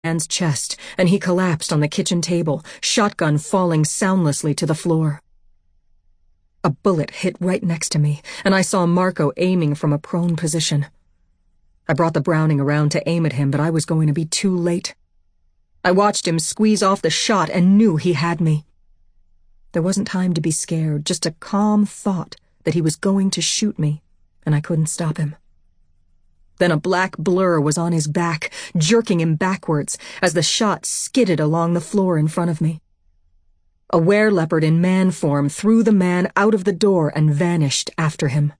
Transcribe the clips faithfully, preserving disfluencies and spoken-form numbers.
man's chest, and he collapsed on the kitchen table, shotgun falling soundlessly to the floor. A bullet hit right next to me, and I saw Marco aiming from a prone position. I brought the Browning around to aim at him, but I was going to be too late. I watched him squeeze off the shot and knew he had me. There wasn't time to be scared, just a calm thought that he was going to shoot me, and I couldn't stop him. Then a black blur was on his back, jerking him backwards as the shot skidded along the floor in front of me. A wereleopard in man form threw the man out of the door and vanished after him.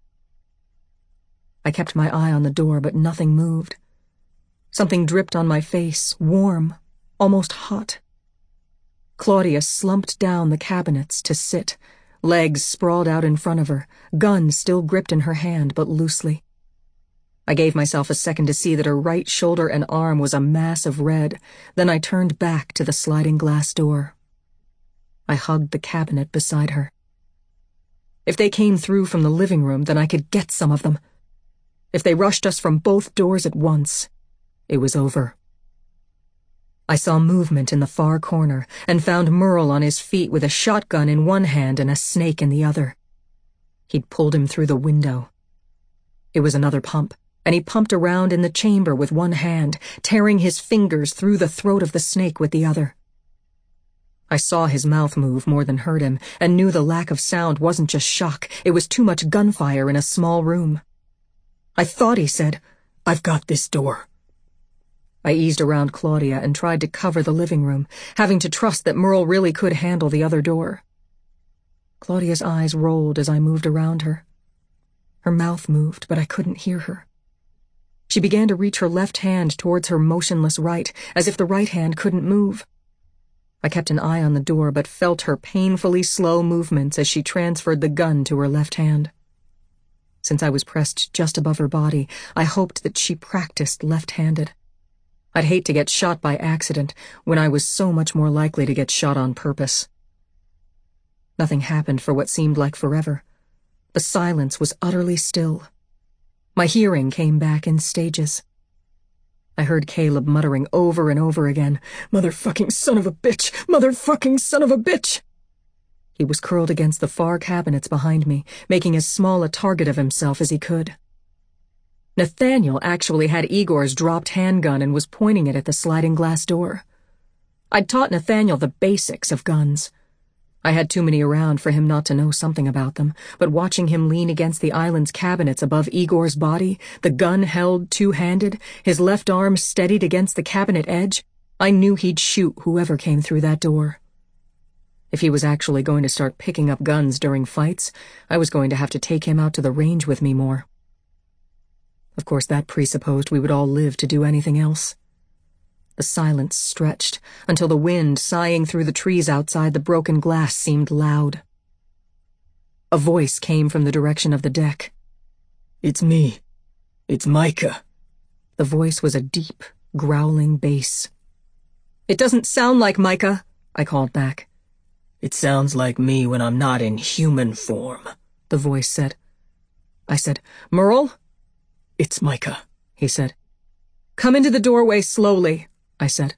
I kept my eye on the door, but nothing moved. Something dripped on my face, warm, almost hot. Claudia slumped down the cabinets to sit, legs sprawled out in front of her, gun still gripped in her hand but loosely. I gave myself a second to see that her right shoulder and arm was a mass of red, then I turned back to the sliding glass door. I hugged the cabinet beside her. If they came through from the living room, then I could get some of them. If they rushed us from both doors at once, it was over. I saw movement in the far corner and found Merle on his feet with a shotgun in one hand and a snake in the other. He'd pulled him through the window. It was another pump, and he pumped around in the chamber with one hand, tearing his fingers through the throat of the snake with the other. I saw his mouth move more than heard him, and knew the lack of sound wasn't just shock, it was too much gunfire in a small room. I thought he said, "I've got this door." I eased around Claudia and tried to cover the living room, having to trust that Merle really could handle the other door. Claudia's eyes rolled as I moved around her. Her mouth moved, but I couldn't hear her. She began to reach her left hand towards her motionless right, as if the right hand couldn't move. I kept an eye on the door, but felt her painfully slow movements as she transferred the gun to her left hand. Since I was pressed just above her body, I hoped that she practiced left-handed. I'd hate to get shot by accident when I was so much more likely to get shot on purpose. Nothing happened for what seemed like forever. The silence was utterly still. My hearing came back in stages. I heard Caleb muttering over and over again, "Motherfucking son of a bitch! Motherfucking son of a bitch!" He was curled against the far cabinets behind me, making as small a target of himself as he could. Nathaniel actually had Igor's dropped handgun and was pointing it at the sliding glass door. I'd taught Nathaniel the basics of guns. I had too many around for him not to know something about them, but watching him lean against the island's cabinets above Igor's body, the gun held two-handed, his left arm steadied against the cabinet edge, I knew he'd shoot whoever came through that door. If he was actually going to start picking up guns during fights, I was going to have to take him out to the range with me more. Of course, that presupposed we would all live to do anything else. The silence stretched until the wind sighing through the trees outside the broken glass seemed loud. A voice came from the direction of the deck. "It's me. It's Micah." The voice was a deep, growling bass. "It doesn't sound like Micah," I called back. "It sounds like me when I'm not in human form," the voice said. I said, "Merle?" "It's Micah," he said. "Come into the doorway slowly," I said.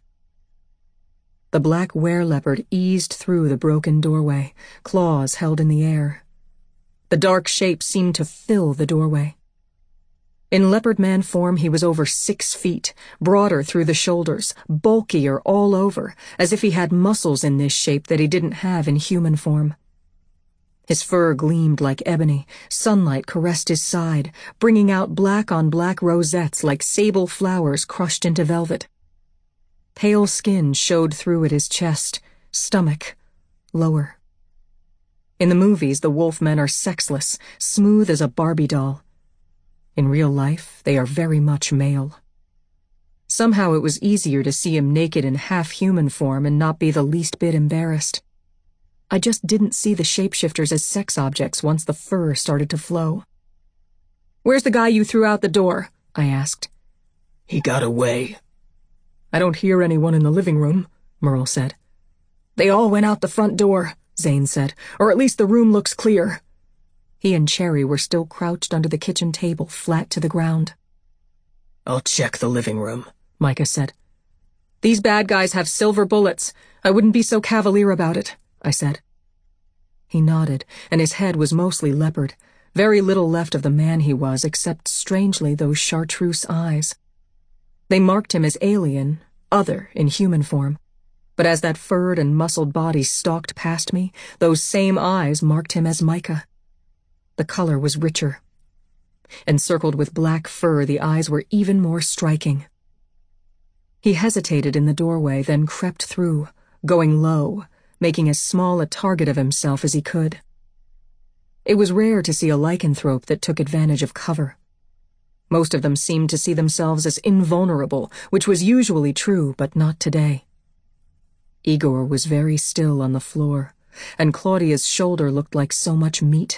The black wereleopard eased through the broken doorway, claws held in the air. The dark shape seemed to fill the doorway. In leopard man form, he was over six feet, broader through the shoulders, bulkier all over, as if he had muscles in this shape that he didn't have in human form. His fur gleamed like ebony, sunlight caressed his side, bringing out black-on-black rosettes like sable flowers crushed into velvet. Pale skin showed through at his chest, stomach, lower. In the movies, the wolfmen are sexless, smooth as a Barbie doll. In real life, they are very much male. Somehow it was easier to see him naked in half-human form and not be the least bit embarrassed. I just didn't see the shapeshifters as sex objects once the fur started to flow. "Where's the guy you threw out the door?" I asked. "He got away." "I don't hear anyone in the living room," Merle said. "They all went out the front door," Zane said, "or at least the room looks clear." He and Cherry were still crouched under the kitchen table, flat to the ground. "I'll check the living room," Micah said. These bad guys have silver bullets. I wouldn't be so cavalier about it, I said. He nodded, and his head was mostly leopard. Very little left of the man he was, except, strangely, those chartreuse eyes. They marked him as alien, other in human form. But as that furred and muscled body stalked past me, those same eyes marked him as Micah. The color was richer. Encircled with black fur, the eyes were even more striking. He hesitated in the doorway, then crept through, going low, making as small a target of himself as he could. It was rare to see a lycanthrope that took advantage of cover. Most of them seemed to see themselves as invulnerable, which was usually true, but not today. Igor was very still on the floor, and Claudia's shoulder looked like so much meat.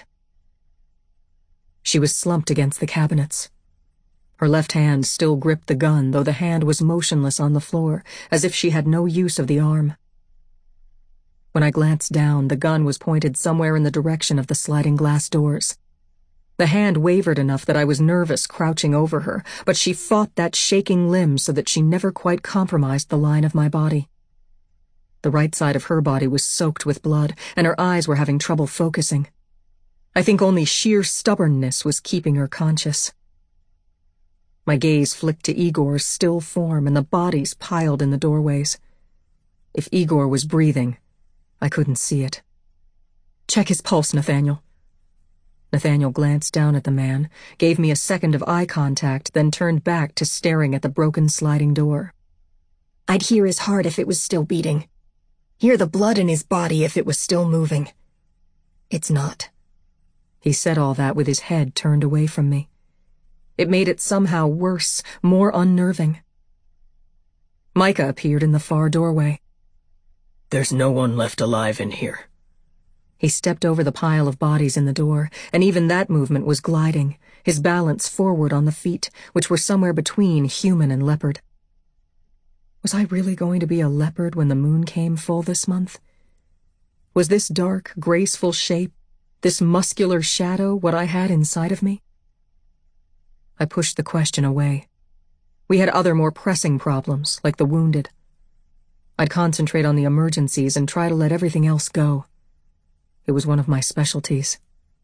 She was slumped against the cabinets. Her left hand still gripped the gun, though the hand was motionless on the floor, as if she had no use of the arm. When I glanced down, the gun was pointed somewhere in the direction of the sliding glass doors. The hand wavered enough that I was nervous crouching over her, but she fought that shaking limb so that she never quite compromised the line of my body. The right side of her body was soaked with blood, and her eyes were having trouble focusing. I think only sheer stubbornness was keeping her conscious. My gaze flicked to Igor's still form and the bodies piled in the doorways. If Igor was breathing, I couldn't see it. Check his pulse, Nathaniel. Nathaniel glanced down at the man, gave me a second of eye contact, then turned back to staring at the broken sliding door. I'd hear his heart if it was still beating. Hear the blood in his body if it was still moving. It's not. He said all that with his head turned away from me. It made it somehow worse, more unnerving. Micah appeared in the far doorway. There's no one left alive in here. He stepped over the pile of bodies in the door, and even that movement was gliding, his balance forward on the feet, which were somewhere between human and leopard. Was I really going to be a leopard when the moon came full this month? Was this dark, graceful shape, this muscular shadow, what I had inside of me? I pushed the question away. We had other more pressing problems, like the wounded. I'd concentrate on the emergencies and try to let everything else go. It was one of my specialties.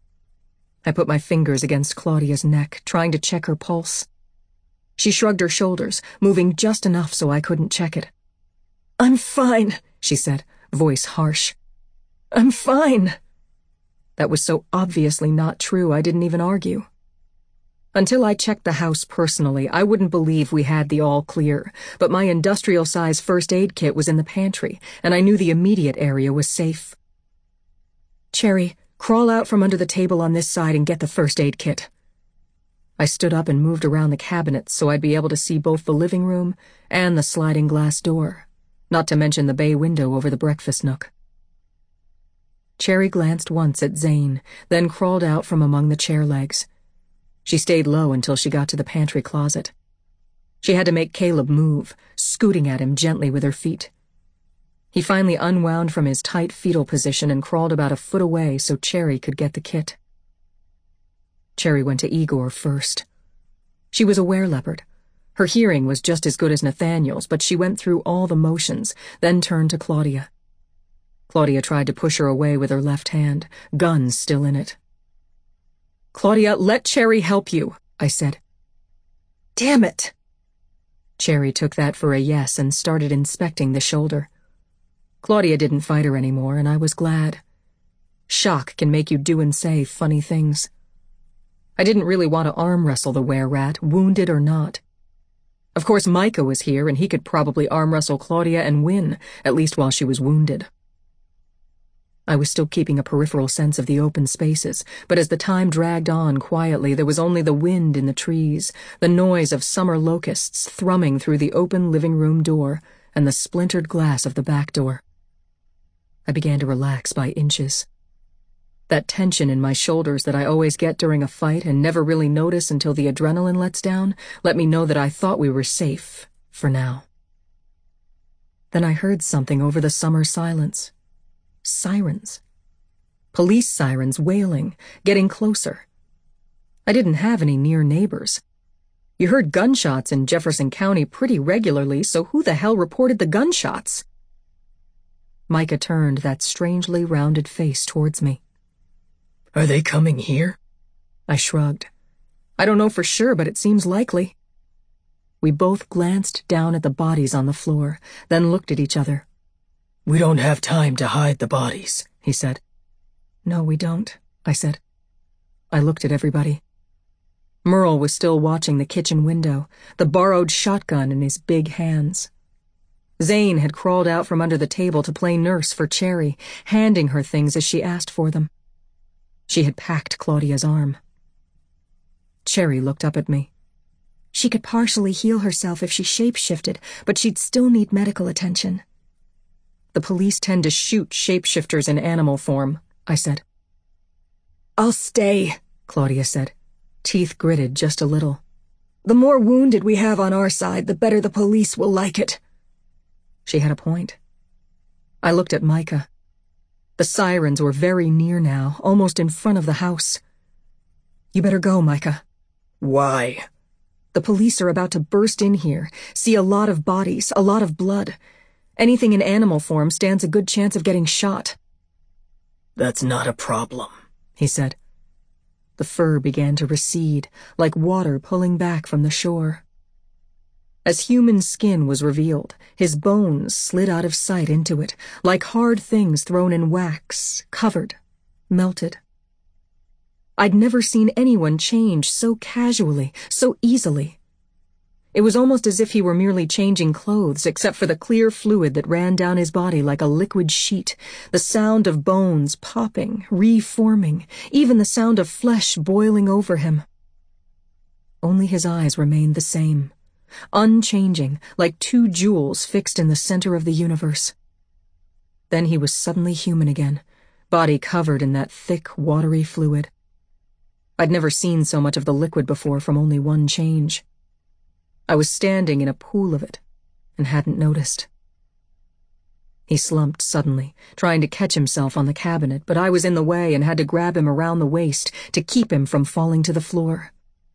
I put my fingers against Claudia's neck, trying to check her pulse. She shrugged her shoulders, moving just enough so I couldn't check it. "I'm fine," she said, voice harsh. "I'm fine." That was so obviously not true I didn't even argue. Until I checked the house personally, I wouldn't believe we had the all clear, but my industrial-size first aid kit was in the pantry, and I knew the immediate area was safe. "Cherry, crawl out from under the table on this side and get the first aid kit." I stood up and moved around the cabinets so I'd be able to see both the living room and the sliding glass door, not to mention the bay window over the breakfast nook. Cherry glanced once at Zane, then crawled out from among the chair legs. She stayed low until she got to the pantry closet. She had to make Caleb move, scooting at him gently with her feet. He finally unwound from his tight fetal position and crawled about a foot away so Cherry could get the kit. Cherry went to Igor first. She was a were-leopard. Her hearing was just as good as Nathaniel's, but she went through all the motions, then turned to Claudia. Claudia tried to push her away with her left hand, gun still in it. "Claudia, let Cherry help you," I said. "Damn it!" Cherry took that for a yes and started inspecting the shoulder. Claudia didn't fight her anymore, and I was glad. Shock can make you do and say funny things. I didn't really want to arm wrestle the were-rat, wounded or not. Of course, Micah was here, and he could probably arm wrestle Claudia and win, at least while she was wounded. I was still keeping a peripheral sense of the open spaces, but as the time dragged on quietly, there was only the wind in the trees, the noise of summer locusts thrumming through the open living room door, and the splintered glass of the back door. I began to relax by inches. That tension in my shoulders that I always get during a fight and never really notice until the adrenaline lets down let me know that I thought we were safe, for now. Then I heard something over the summer silence. Sirens. Police sirens wailing, getting closer. I didn't have any near neighbors. You heard gunshots in Jefferson County pretty regularly, so who the hell reported the gunshots? Micah turned that strangely rounded face towards me. Are they coming here? I shrugged. I don't know for sure, but it seems likely. We both glanced down at the bodies on the floor, then looked at each other. We don't have time to hide the bodies, he said. No, we don't, I said. I looked at everybody. Merle was still watching the kitchen window, the borrowed shotgun in his big hands. Zane had crawled out from under the table to play nurse for Cherry, handing her things as she asked for them. She had packed Claudia's arm. Cherry looked up at me. She could partially heal herself if she shape-shifted, but she'd still need medical attention. The police tend to shoot shapeshifters in animal form, I said. I'll stay, Claudia said. Teeth gritted just a little. The more wounded we have on our side, the better the police will like it. She had a point. I looked at Micah. The sirens were very near now, almost in front of the house. You better go, Micah. Why? The police are about to burst in here, see a lot of bodies, a lot of blood. Anything in animal form stands a good chance of getting shot. That's not a problem, he said. The fur began to recede, like water pulling back from the shore. As human skin was revealed, his bones slid out of sight into it, like hard things thrown in wax, covered, melted. I'd never seen anyone change so casually, so easily. It was almost as if he were merely changing clothes, except for the clear fluid that ran down his body like a liquid sheet, the sound of bones popping, reforming, even the sound of flesh boiling over him. Only his eyes remained the same, unchanging, like two jewels fixed in the center of the universe. Then he was suddenly human again, body covered in that thick, watery fluid. I'd never seen so much of the liquid before from only one change. I was standing in a pool of it, and hadn't noticed. He slumped suddenly, trying to catch himself on the cabinet, but I was in the way and had to grab him around the waist to keep him from falling to the floor.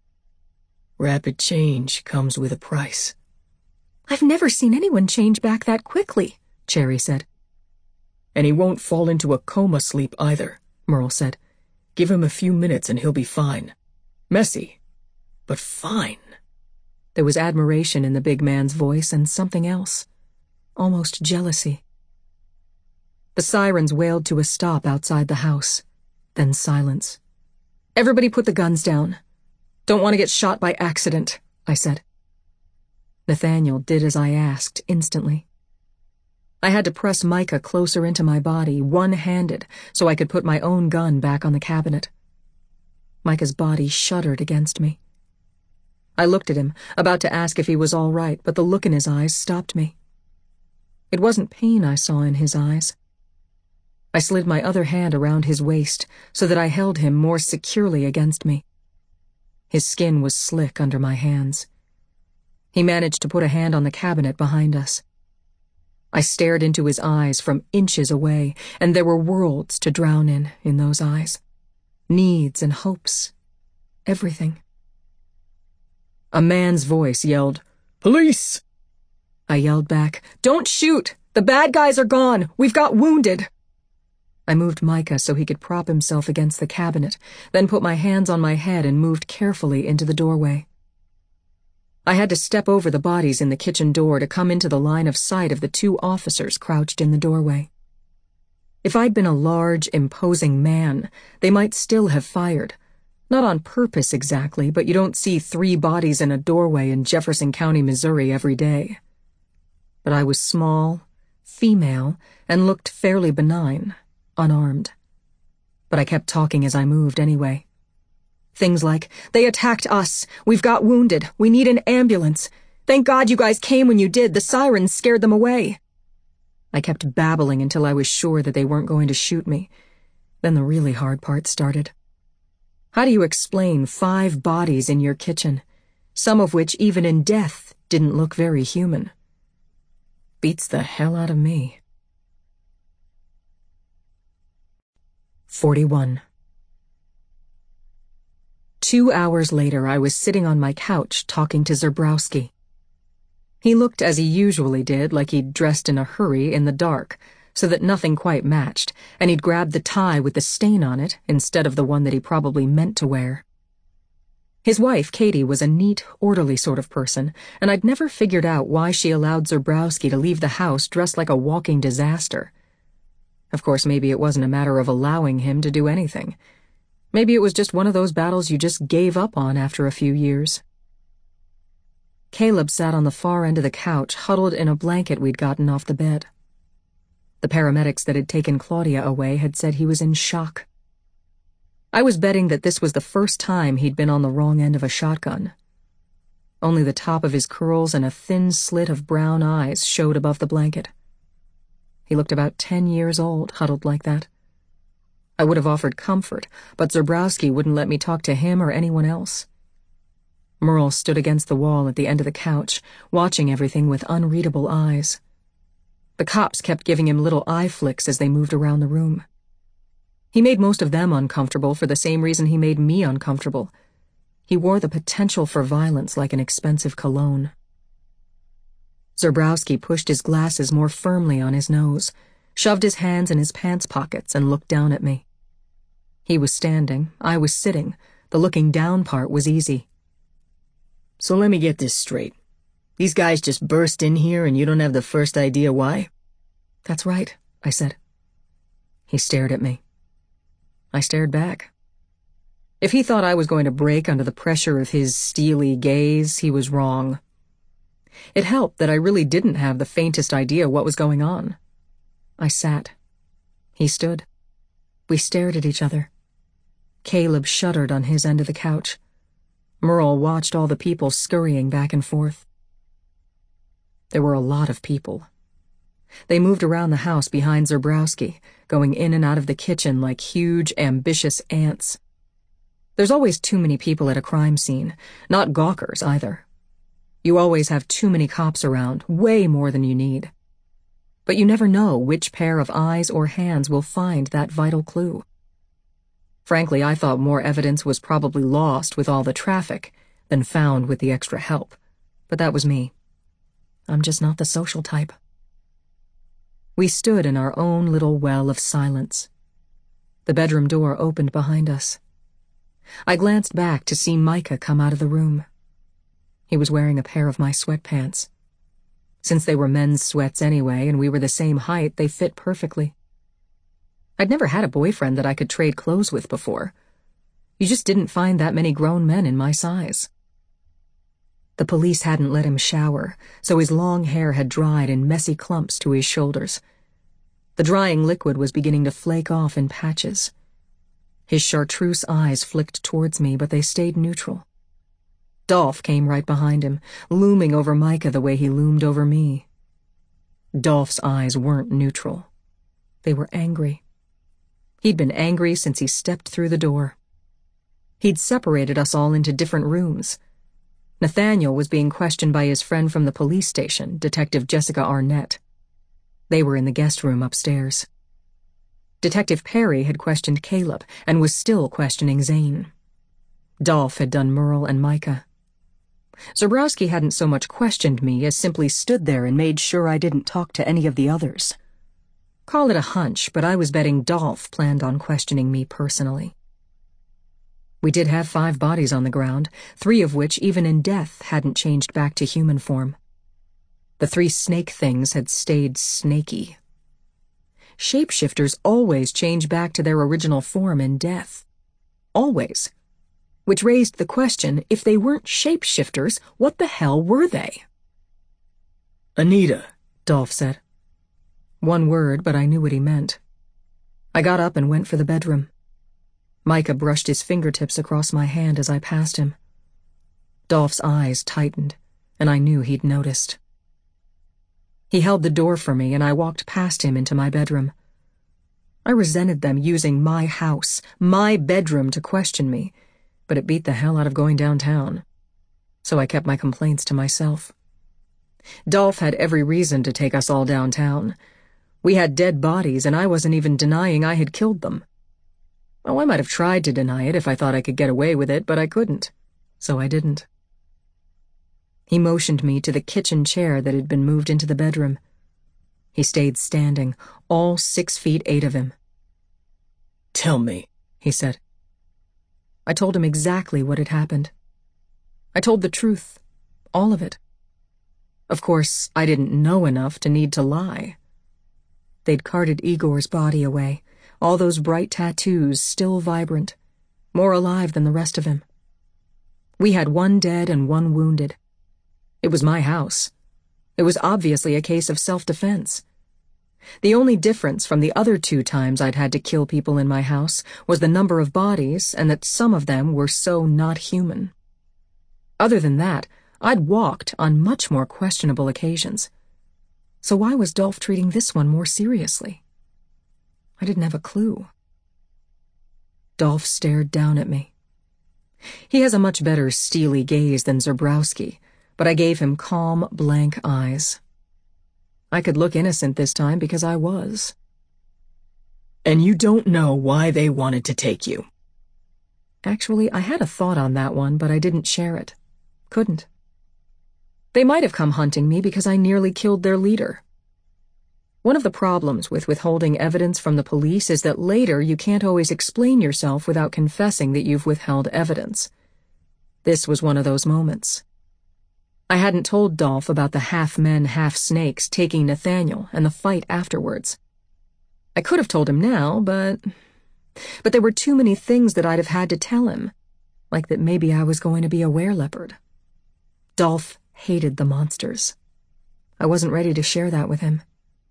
Rapid change comes with a price. I've never seen anyone change back that quickly, Cherry said. And he won't fall into a coma sleep either, Merle said. Give him a few minutes and he'll be fine. Messy, but fine. There was admiration in the big man's voice and something else, almost jealousy. The sirens wailed to a stop outside the house, then silence. Everybody put the guns down. Don't want to get shot by accident, I said. Nathaniel did as I asked instantly. I had to press Micah closer into my body, one-handed, so I could put my own gun back on the cabinet. Micah's body shuddered against me. I looked at him, about to ask if he was all right, but the look in his eyes stopped me. It wasn't pain I saw in his eyes. I slid my other hand around his waist so that I held him more securely against me. His skin was slick under my hands. He managed to put a hand on the cabinet behind us. I stared into his eyes from inches away, and there were worlds to drown in, in those eyes. Needs and hopes. Everything. A man's voice yelled, "Police!" I yelled back, "Don't shoot! The bad guys are gone! We've got wounded!" I moved Micah so he could prop himself against the cabinet, then put my hands on my head and moved carefully into the doorway. I had to step over the bodies in the kitchen door to come into the line of sight of the two officers crouched in the doorway. If I'd been a large, imposing man, they might still have fired. Not on purpose exactly, but you don't see three bodies in a doorway in Jefferson County, Missouri every day. But I was small, female, and looked fairly benign, unarmed. But I kept talking as I moved anyway. Things like, "They attacked us. We've got wounded. We need an ambulance. Thank God you guys came when you did. The sirens scared them away." I kept babbling until I was sure that they weren't going to shoot me. Then the really hard part started. How do you explain five bodies in your kitchen, some of which even in death didn't look very human? Beats the hell out of me. forty-one. Two hours later, I was sitting on my couch talking to Zebrowski. He looked as he usually did, like he'd dressed in a hurry in the dark, so that nothing quite matched, and he'd grabbed the tie with the stain on it instead of the one that he probably meant to wear. His wife, Katie, was a neat, orderly sort of person, and I'd never figured out why she allowed Zebrowski to leave the house dressed like a walking disaster. Of course, maybe it wasn't a matter of allowing him to do anything. Maybe it was just one of those battles you just gave up on after a few years. Caleb sat on the far end of the couch, huddled in a blanket we'd gotten off the bed. The paramedics that had taken Claudia away had said he was in shock. I was betting that this was the first time he'd been on the wrong end of a shotgun. Only the top of his curls and a thin slit of brown eyes showed above the blanket. He looked about ten years old, huddled like that. I would have offered comfort, but Zebrowski wouldn't let me talk to him or anyone else. Merle stood against the wall at the end of the couch, watching everything with unreadable eyes. The cops kept giving him little eye flicks as they moved around the room. He made most of them uncomfortable for the same reason he made me uncomfortable. He wore the potential for violence like an expensive cologne. Zebrowski pushed his glasses more firmly on his nose, shoved his hands in his pants pockets, and looked down at me. He was standing, I was sitting. The looking down part was easy. So let me get this straight. These guys just burst in here and you don't have the first idea why? That's right, I said. He stared at me. I stared back. If he thought I was going to break under the pressure of his steely gaze, he was wrong. It helped that I really didn't have the faintest idea what was going on. I sat. He stood. We stared at each other. Caleb shuddered on his end of the couch. Merle watched all the people scurrying back and forth. There were a lot of people. They moved around the house behind Zebrowski, going in and out of the kitchen like huge, ambitious ants. There's always too many people at a crime scene, not gawkers either. You always have too many cops around, way more than you need. But you never know which pair of eyes or hands will find that vital clue. Frankly, I thought more evidence was probably lost with all the traffic than found with the extra help. But that was me. I'm just not the social type. We stood in our own little well of silence. The bedroom door opened behind us. I glanced back to see Micah come out of the room. He was wearing a pair of my sweatpants. Since they were men's sweats anyway, and we were the same height, they fit perfectly. I'd never had a boyfriend that I could trade clothes with before. You just didn't find that many grown men in my size. The police hadn't let him shower, so his long hair had dried in messy clumps to his shoulders. The drying liquid was beginning to flake off in patches. His chartreuse eyes flicked towards me, but they stayed neutral. Dolph came right behind him, looming over Micah the way he loomed over me. Dolph's eyes weren't neutral. They were angry. He'd been angry since he stepped through the door. He'd separated us all into different rooms. Nathaniel was being questioned by his friend from the police station, Detective Jessica Arnett. They were in the guest room upstairs. Detective Perry had questioned Caleb and was still questioning Zane. Dolph had done Merle and Micah. Zebrowski hadn't so much questioned me as simply stood there and made sure I didn't talk to any of the others. Call it a hunch, but I was betting Dolph planned on questioning me personally. We did have five bodies on the ground, three of which, even in death, hadn't changed back to human form. The three snake things had stayed snaky. Shapeshifters always change back to their original form in death. Always. Which raised the question, if they weren't shapeshifters, what the hell were they? Anita, Dolph said. One word, but I knew what he meant. I got up and went for the bedroom. Micah brushed his fingertips across my hand as I passed him. Dolph's eyes tightened, and I knew he'd noticed. He held the door for me, and I walked past him into my bedroom. I resented them using my house, my bedroom, to question me, but it beat the hell out of going downtown. So I kept my complaints to myself. Dolph had every reason to take us all downtown. We had dead bodies, and I wasn't even denying I had killed them. Well, I might have tried to deny it if I thought I could get away with it, but I couldn't. So I didn't. He motioned me to the kitchen chair that had been moved into the bedroom. He stayed standing, all six feet eight of him. "Tell me," he said. I told him exactly what had happened. I told the truth, all of it. Of course, I didn't know enough to need to lie. They'd carted Igor's body away, all those bright tattoos still vibrant, more alive than the rest of him. We had one dead and one wounded. It was my house. It was obviously a case of self-defense. The only difference from the other two times I'd had to kill people in my house was the number of bodies and that some of them were so not human. Other than that, I'd walked on much more questionable occasions. So why was Dolph treating this one more seriously? I didn't have a clue. Dolph stared down at me. He has a much better steely gaze than Zebrowski, but I gave him calm, blank eyes. I could look innocent this time because I was. "And you don't know why they wanted to take you?" Actually, I had a thought on that one, but I didn't share it. Couldn't. They might have come hunting me because I nearly killed their leader. One of the problems with withholding evidence from the police is that later you can't always explain yourself without confessing that you've withheld evidence. This was one of those moments. I hadn't told Dolph about the half-men, half-snakes taking Nathaniel and the fight afterwards. I could have told him now, but... But there were too many things that I'd have had to tell him, like that maybe I was going to be a were-leopard. Dolph hated the monsters. I wasn't ready to share that with him.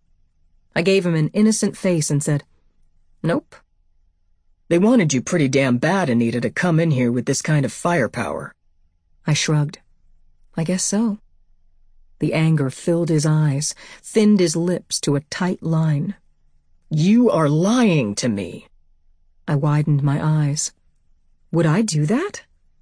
I gave him an innocent face and said, "Nope." "They wanted you pretty damn bad, Anita, to come in here with this kind of firepower." I shrugged. I guess so. The anger filled his eyes, thinned his lips to a tight line. "You are lying to me." I widened my eyes. Would I do that?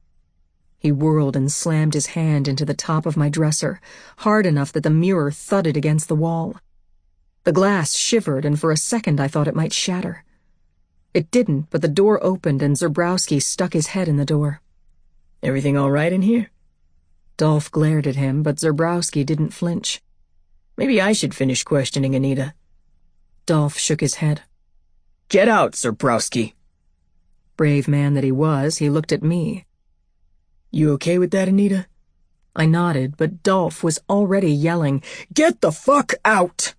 He whirled and slammed his hand into the top of my dresser, hard enough that the mirror thudded against the wall. The glass shivered, and for a second I thought it might shatter. It didn't, but the door opened and Zebrowski stuck his head in the door. "Everything all right in here?" Dolph glared at him, but Zebrowski didn't flinch. "Maybe I should finish questioning Anita." Dolph shook his head. "Get out, Zebrowski." Brave man that he was, he looked at me. "You okay with that, Anita?" I nodded, but Dolph was already yelling, "Get the fuck out!"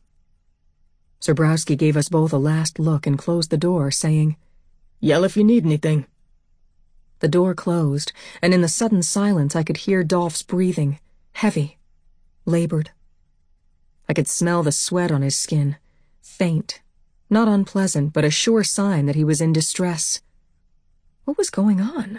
Zebrowski gave us both a last look and closed the door, saying, "Yell if you need anything." The door closed, and in the sudden silence I could hear Dolph's breathing, heavy, labored. I could smell the sweat on his skin, faint, not unpleasant, but a sure sign that he was in distress. What was going on?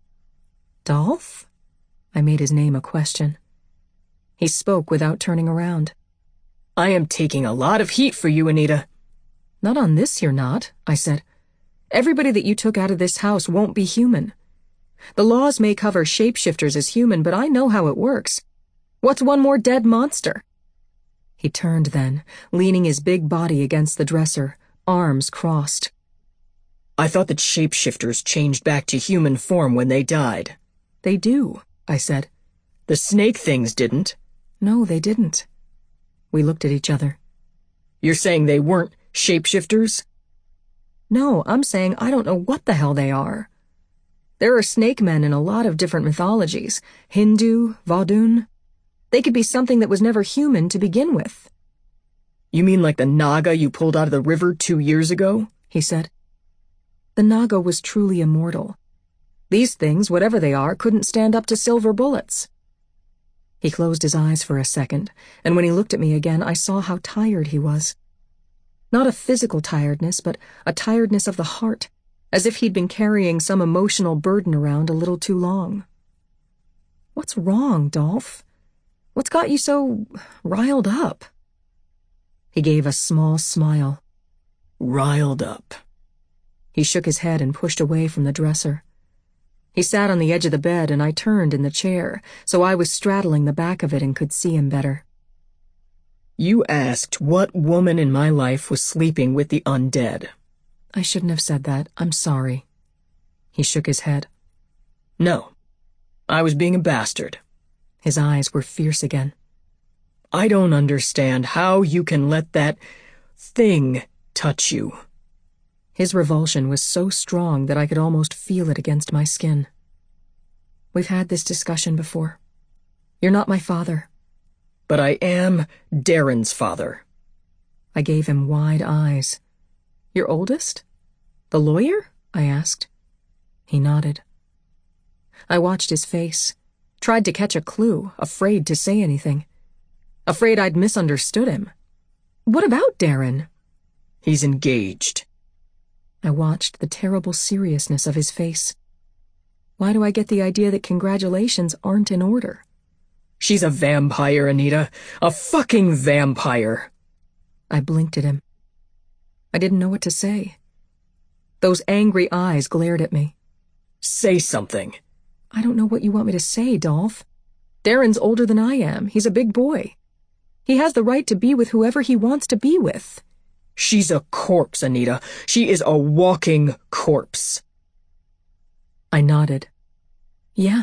Dolph? I made his name a question. He spoke without turning around. "I am taking a lot of heat for you, Anita." "Not on this you're not," I said. "Everybody that you took out of this house won't be human. The laws may cover shapeshifters as human, but I know how it works. What's one more dead monster?" He turned then, leaning his big body against the dresser, arms crossed. "I thought that shapeshifters changed back to human form when they died." "They do," I said. "The snake things didn't." "No, they didn't." We looked at each other. "You're saying they weren't shapeshifters?" "No, I'm saying I don't know what the hell they are. There are snake men in a lot of different mythologies, Hindu, Vodun. They could be something that was never human to begin with." "You mean like the Naga you pulled out of the river two years ago?" he said. "The Naga was truly immortal. These things, whatever they are, couldn't stand up to silver bullets." He closed his eyes for a second, and when he looked at me again, I saw how tired he was. Not a physical tiredness, but a tiredness of the heart, as if he'd been carrying some emotional burden around a little too long. "What's wrong, Dolph? What's got you so riled up?" He gave a small smile. "Riled up." He shook his head and pushed away from the dresser. He sat on the edge of the bed, and I turned in the chair, so I was straddling the back of it and could see him better. "You asked what woman in my life was sleeping with the undead. I shouldn't have said that. I'm sorry. He shook his head. No, I was being a bastard. His eyes were fierce again. I don't understand how you can let that thing touch you. His revulsion was so strong that I could almost feel it against my skin. We've had this discussion before. You're not my father. But I am Darren's father. I gave him wide eyes. Your oldest? The lawyer? I asked. He nodded. I watched his face, tried to catch a clue, afraid to say anything. Afraid I'd misunderstood him. What about Darren? He's engaged. I watched the terrible seriousness of his face. Why do I get the idea that congratulations aren't in order? She's a vampire, Anita. A fucking vampire. I blinked at him. I didn't know what to say. Those angry eyes glared at me. Say something. I don't know what you want me to say, Dolph. Darren's older than I am. He's a big boy. He has the right to be with whoever he wants to be with. She's a corpse, Anita. She is a walking corpse. I nodded. Yeah.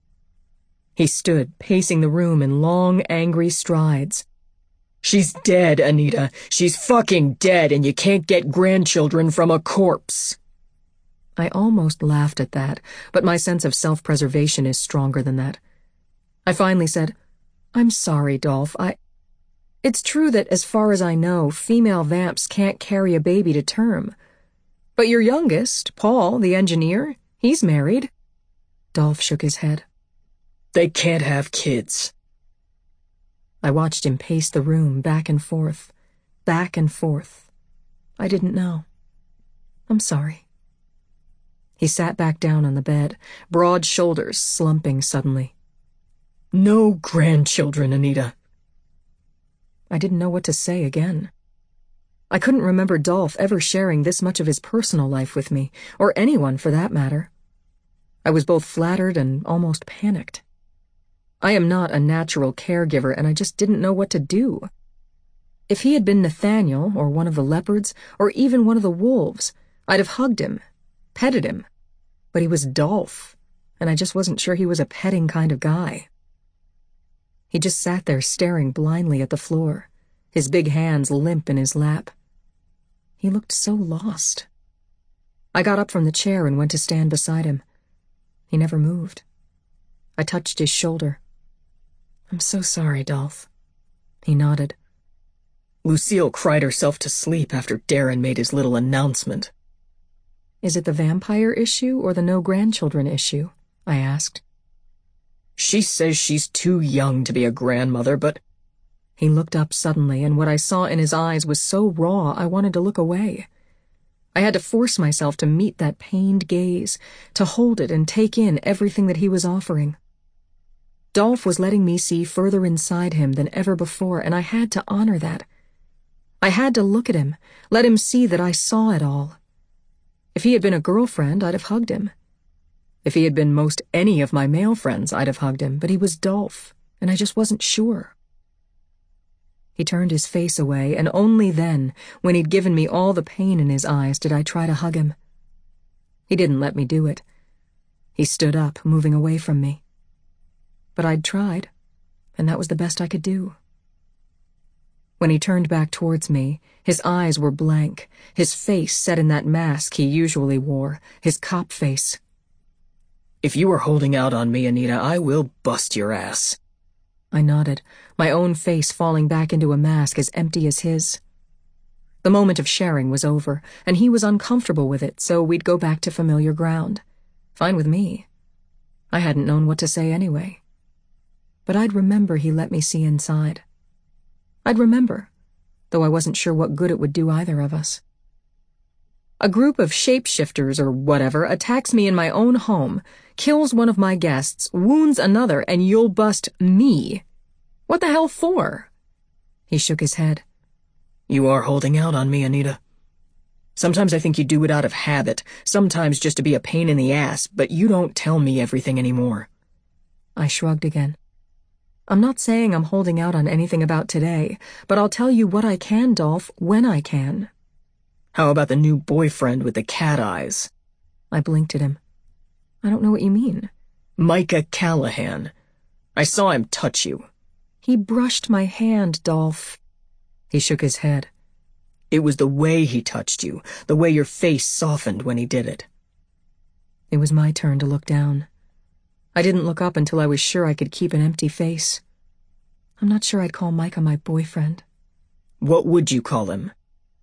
He stood, pacing the room in long, angry strides. She's dead, Anita. She's fucking dead, and you can't get grandchildren from a corpse. I almost laughed at that, but my sense of self-preservation is stronger than that. I finally said, I'm sorry, Dolph. I... It's true that, as far as I know, female vamps can't carry a baby to term. But your youngest, Paul, the engineer, he's married. Dolph shook his head. They can't have kids. I watched him pace the room back and forth, back and forth. I didn't know. I'm sorry. He sat back down on the bed, broad shoulders slumping suddenly. No grandchildren, Anita. I didn't know what to say again. I couldn't remember Dolph ever sharing this much of his personal life with me, or anyone for that matter. I was both flattered and almost panicked. I am not a natural caregiver, and I just didn't know what to do. If he had been Nathaniel, or one of the leopards, or even one of the wolves, I'd have hugged him, petted him. But he was Dolph, and I just wasn't sure he was a petting kind of guy. He just sat there staring blindly at the floor, his big hands limp in his lap. He looked so lost. I got up from the chair and went to stand beside him. He never moved. I touched his shoulder. I'm so sorry, Dolph. He nodded. Lucille cried herself to sleep after Darren made his little announcement. Is it the vampire issue or the no grandchildren issue? I asked. She says she's too young to be a grandmother, but... He looked up suddenly, and what I saw in his eyes was so raw I wanted to look away. I had to force myself to meet that pained gaze, to hold it and take in everything that he was offering. Dolph was letting me see further inside him than ever before, and I had to honor that. I had to look at him, let him see that I saw it all. If he had been a girlfriend, I'd have hugged him. If he had been most any of my male friends, I'd have hugged him, but he was Dolph, and I just wasn't sure. He turned his face away, and only then, when he'd given me all the pain in his eyes, did I try to hug him. He didn't let me do it. He stood up, moving away from me. But I'd tried, and that was the best I could do. When he turned back towards me, his eyes were blank, his face set in that mask he usually wore, his cop face. If you are holding out on me, Anita, I will bust your ass. I nodded, my own face falling back into a mask as empty as his. The moment of sharing was over, and he was uncomfortable with it, so we'd go back to familiar ground. Fine with me. I hadn't known what to say anyway. But I'd remember he let me see inside. I'd remember, though I wasn't sure what good it would do either of us. A group of shapeshifters or whatever attacks me in my own home, kills one of my guests, wounds another, and you'll bust me. What the hell for? He shook his head. You are holding out on me, Anita. Sometimes I think you do it out of habit, sometimes just to be a pain in the ass, but you don't tell me everything anymore. I shrugged again. I'm not saying I'm holding out on anything about today, but I'll tell you what I can, Dolph, when I can. How about the new boyfriend with the cat eyes? I blinked at him. I don't know what you mean. Micah Callahan. I saw him touch you. He brushed my hand, Dolph. He shook his head. It was the way he touched you, the way your face softened when he did it. It was my turn to look down. I didn't look up until I was sure I could keep an empty face. I'm not sure I'd call Micah my boyfriend. What would you call him?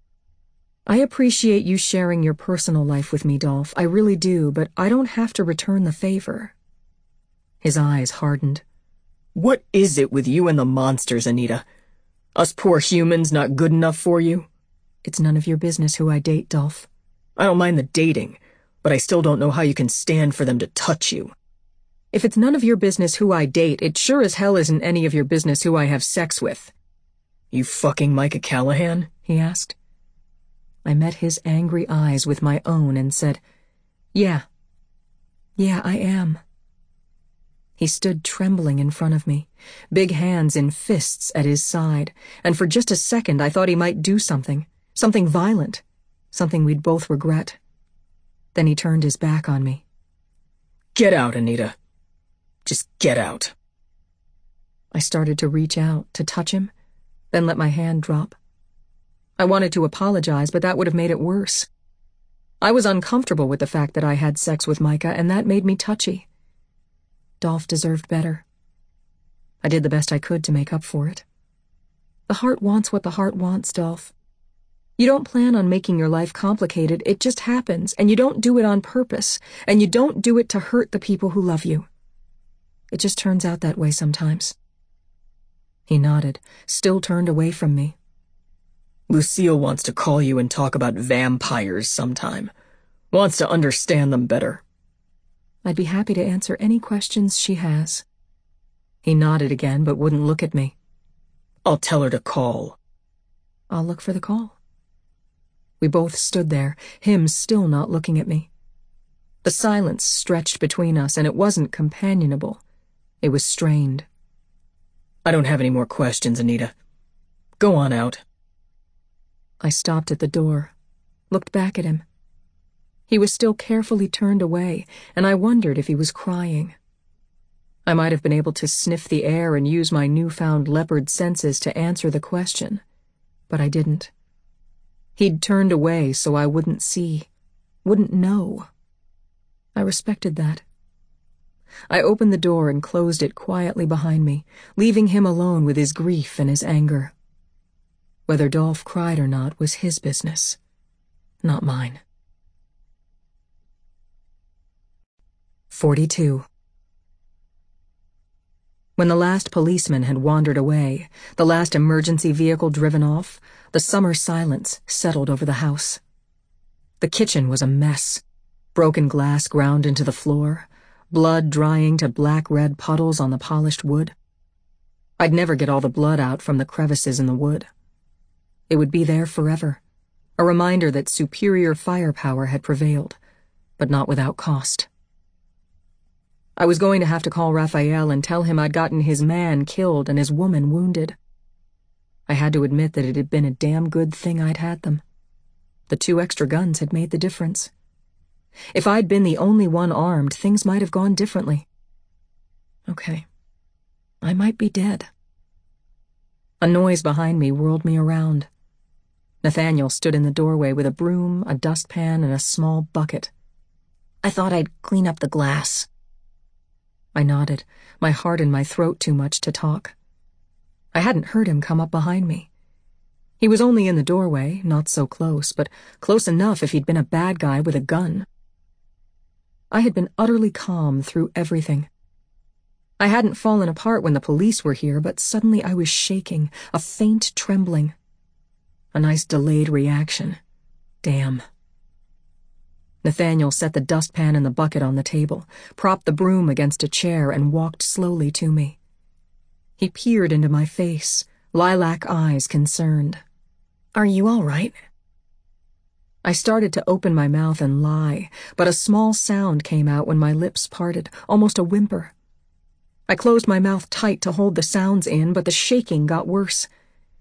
I appreciate you sharing your personal life with me, Dolph. I really do, but I don't have to return the favor. His eyes hardened. What is it with you and the monsters, Anita? Us poor humans not good enough for you? It's none of your business who I date, Dolph. I don't mind the dating, but I still don't know how you can stand for them to touch you. If it's none of your business who I date, it sure as hell isn't any of your business who I have sex with. You fucking Micah Callahan? He asked. I met his angry eyes with my own and said, Yeah. Yeah, I am. He stood trembling in front of me, big hands in fists at his side, and for just a second I thought he might do something, something violent, something we'd both regret. Then he turned his back on me. Get out, Anita. Just get out. I started to reach out, to touch him, then let my hand drop. I wanted to apologize, but that would have made it worse. I was uncomfortable with the fact that I had sex with Micah, and that made me touchy. Dolph deserved better. I did the best I could to make up for it. The heart wants what the heart wants, Dolph. You don't plan on making your life complicated, it just happens, and you don't do it on purpose, and you don't do it to hurt the people who love you. It just turns out that way sometimes. He nodded, still turned away from me. Lucille wants to call you and talk about vampires sometime. Wants to understand them better. I'd be happy to answer any questions she has. He nodded again, but wouldn't look at me. I'll tell her to call. I'll look for the call. We both stood there, him still not looking at me. The silence stretched between us, and it wasn't companionable. It was strained. I don't have any more questions, Anita. Go on out. I stopped at the door, looked back at him. He was still carefully turned away, and I wondered if he was crying. I might have been able to sniff the air and use my newfound leopard senses to answer the question, but I didn't. He'd turned away so I wouldn't see, wouldn't know. I respected that. I opened the door and closed it quietly behind me, leaving him alone with his grief and his anger. Whether Dolph cried or not was his business, not mine. Forty-two. When the last policeman had wandered away, the last emergency vehicle driven off, the summer silence settled over the house. The kitchen was a mess. Broken glass ground into the floor, blood drying to black-red puddles on the polished wood. I'd never get all the blood out from the crevices in the wood. It would be there forever, a reminder that superior firepower had prevailed, but not without cost. I was going to have to call Raphael and tell him I'd gotten his man killed and his woman wounded. I had to admit that it had been a damn good thing I'd had them. The two extra guns had made the difference. If I'd been the only one armed, things might have gone differently. Okay. I might be dead. A noise behind me whirled me around. Nathaniel stood in the doorway with a broom, a dustpan, and a small bucket. I thought I'd clean up the glass. I nodded, my heart in my throat too much to talk. I hadn't heard him come up behind me. He was only in the doorway, not so close, but close enough if he'd been a bad guy with a gun. I had been utterly calm through everything. I hadn't fallen apart when the police were here, but suddenly I was shaking, a faint trembling. A nice delayed reaction. Damn. Nathaniel set the dustpan and the bucket on the table, propped the broom against a chair, and walked slowly to me. He peered into my face, lilac eyes concerned. Are you all right? I started to open my mouth and lie, but a small sound came out when my lips parted, almost a whimper. I closed my mouth tight to hold the sounds in, but the shaking got worse.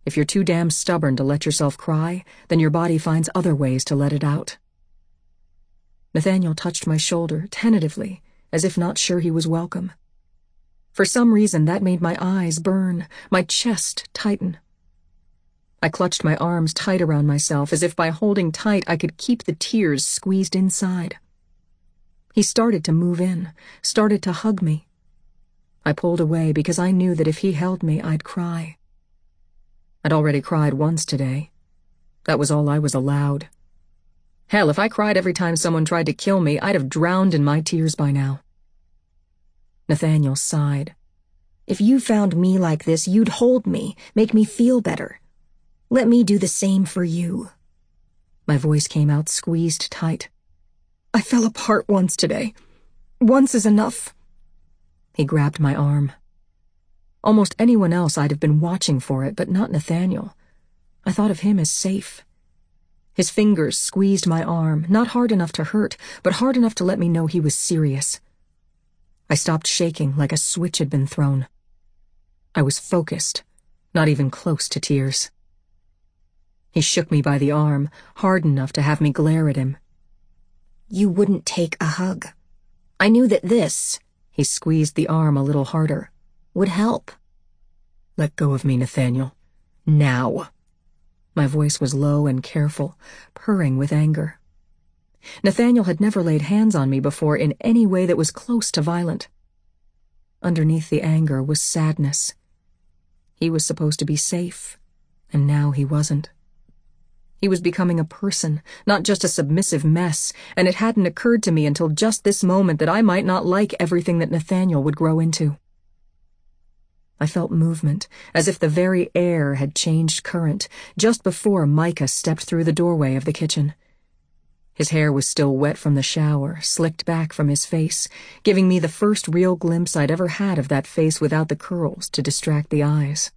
If you're too damn stubborn to let yourself cry, then your body finds other ways to let it out. Nathaniel touched my shoulder, tentatively, as if not sure he was welcome. For some reason, that made my eyes burn, my chest tighten. I clutched my arms tight around myself, as if by holding tight I could keep the tears squeezed inside. He started to move in, started to hug me. I pulled away because I knew that if he held me, I'd cry. I'd already cried once today. That was all I was allowed. Hell, if I cried every time someone tried to kill me, I'd have drowned in my tears by now. Nathaniel sighed. If you found me like this, you'd hold me, make me feel better. Let me do the same for you. My voice came out squeezed tight. I fell apart once today. Once is enough. He grabbed my arm. Almost anyone else I'd have been watching for it, but not Nathaniel. I thought of him as safe. His fingers squeezed my arm, not hard enough to hurt, but hard enough to let me know he was serious. I stopped shaking like a switch had been thrown. I was focused, not even close to tears. He shook me by the arm, hard enough to have me glare at him. You wouldn't take a hug. I knew that this, he squeezed the arm a little harder, would help. Let go of me, Nathaniel. Now. My voice was low and careful, purring with anger. Nathaniel had never laid hands on me before in any way that was close to violent. Underneath the anger was sadness. He was supposed to be safe, and now he wasn't. He was becoming a person, not just a submissive mess, and it hadn't occurred to me until just this moment that I might not like everything that Nathaniel would grow into. I felt movement, as if the very air had changed current, just before Micah stepped through the doorway of the kitchen. His hair was still wet from the shower, slicked back from his face, giving me the first real glimpse I'd ever had of that face without the curls to distract the eyes.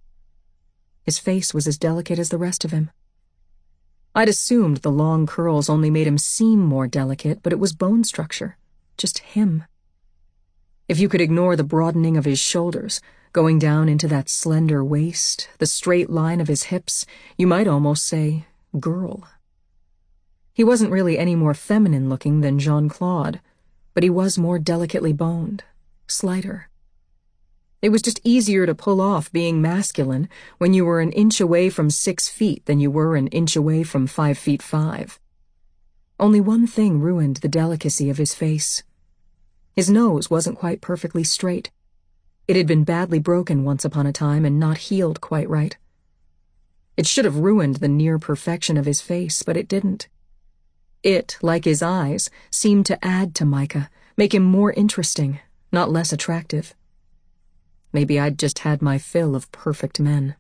His face was as delicate as the rest of him. I'd assumed the long curls only made him seem more delicate, but it was bone structure, just him. If you could ignore the broadening of his shoulders, going down into that slender waist, the straight line of his hips, you might almost say, girl. He wasn't really any more feminine-looking than Jean-Claude, but he was more delicately boned, slighter. It was just easier to pull off being masculine when you were an inch away from six feet than you were an inch away from five feet five. Only one thing ruined the delicacy of his face. His nose wasn't quite perfectly straight. It had been badly broken once upon a time and not healed quite right. It should have ruined the near perfection of his face, but it didn't. It, like his eyes, seemed to add to Micah, make him more interesting, not less attractive. Maybe I'd just had my fill of perfect men.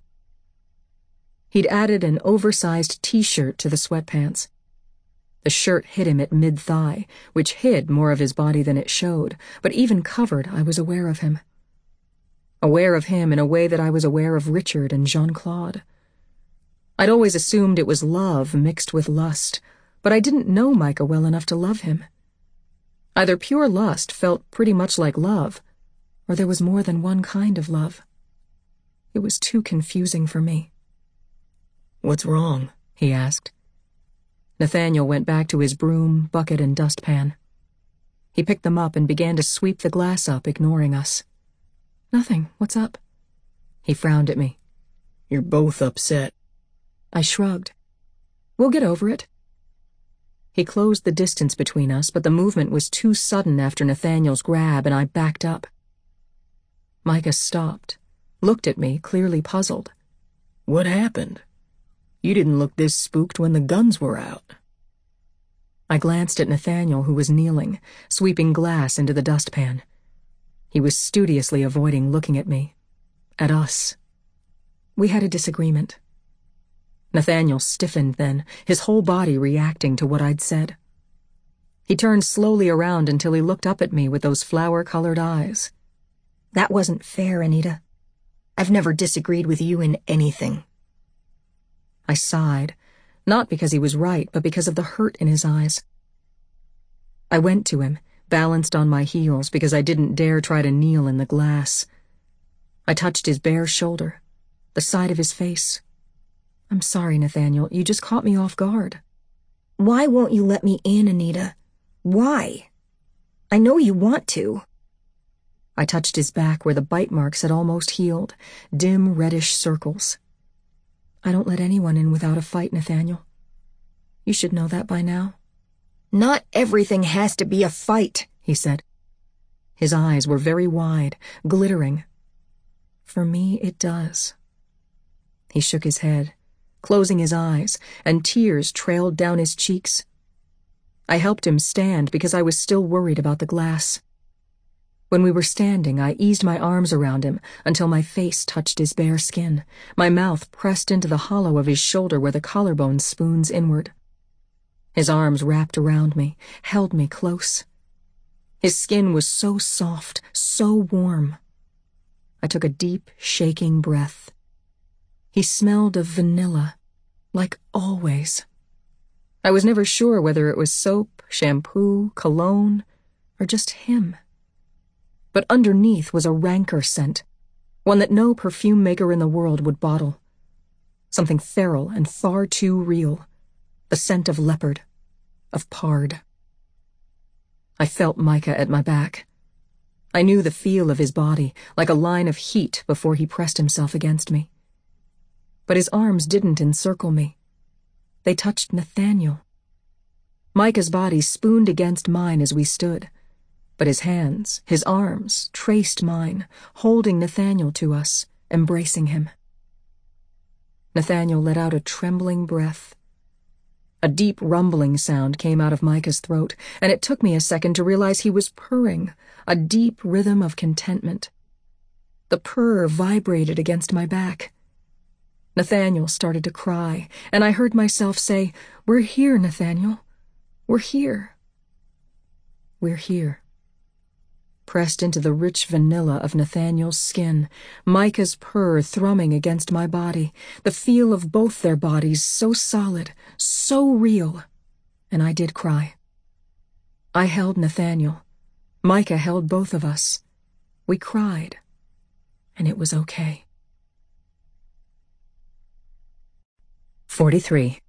He'd added an oversized t-shirt to the sweatpants. The shirt hit him at mid-thigh, which hid more of his body than it showed, but even covered, I was aware of him. Aware of him in a way that I was aware of Richard and Jean-Claude. I'd always assumed it was love mixed with lust, but I didn't know Micah well enough to love him. Either pure lust felt pretty much like love, or there was more than one kind of love. It was too confusing for me. "What's wrong?" he asked. Nathaniel went back to his broom, bucket, and dustpan. He picked them up and began to sweep the glass up, ignoring us. "Nothing. What's up?" He frowned at me. "You're both upset." I shrugged. "We'll get over it." He closed the distance between us, but the movement was too sudden after Nathaniel's grab, and I backed up. Micah stopped, looked at me, clearly puzzled. "What happened? You didn't look this spooked when the guns were out." I glanced at Nathaniel, who was kneeling, sweeping glass into the dustpan. He was studiously avoiding looking at me, at us. We had a disagreement. Nathaniel stiffened then, his whole body reacting to what I'd said. He turned slowly around until he looked up at me with those flower-colored eyes. "That wasn't fair, Anita. I've never disagreed with you in anything." I sighed, not because he was right, but because of the hurt in his eyes. I went to him, balanced on my heels because I didn't dare try to kneel in the glass. I touched his bare shoulder. the side of his face. I'm sorry, Nathaniel. You just caught me off guard. Why won't you let me in, Anita? Why? I know you want to. I touched his back where the bite marks had almost healed, dim reddish circles. I don't let anyone in without a fight, Nathaniel. You should know that by now. Not everything has to be a fight, he said. His eyes were very wide, glittering. For me, it does. He shook his head, closing his eyes, and tears trailed down his cheeks. I helped him stand because I was still worried about the glass. When we were standing, I eased my arms around him until my face touched his bare skin, my mouth pressed into the hollow of his shoulder where the collarbone spoons inward. His arms wrapped around me, held me close. His skin was so soft, so warm. I took a deep, shaking breath. He smelled of vanilla, like always. I was never sure whether it was soap, shampoo, cologne, or just him. But underneath was a rancor scent, one that no perfume maker in the world would bottle. Something feral and far too real. The scent of leopard, of pard. I felt Micah at my back. I knew the feel of his body, like a line of heat before he pressed himself against me. But his arms didn't encircle me. They touched Nathaniel. Micah's body spooned against mine as we stood, but his hands, his arms, traced mine, holding Nathaniel to us, embracing him. Nathaniel let out a trembling breath. A deep rumbling sound came out of Micah's throat, and it took me a second to realize he was purring, a deep rhythm of contentment. The purr vibrated against my back. Nathaniel started to cry, and I heard myself say, "We're here, Nathaniel. We're here. We're here." Pressed into the rich vanilla of Nathaniel's skin, Micah's purr thrumming against my body, the feel of both their bodies so solid, so real, and I did cry. I held Nathaniel. Micah held both of us. We cried, and it was okay. forty-three.